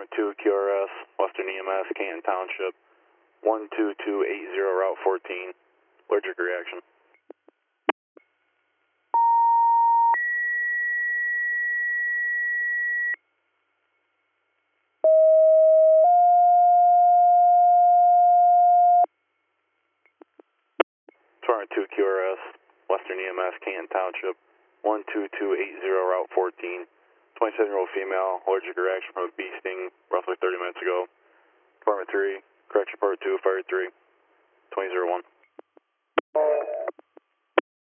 Department 2 QRS, Western EMS, Canton Township, 12280 Route 14, allergic reaction. Department 2 QRS, Western EMS, Canton Township, 12280 Route 14, 27-year-old female, allergic reaction from a bee sting roughly 30 minutes ago. Department 3, Correction Part 2, Fire 3, 2001.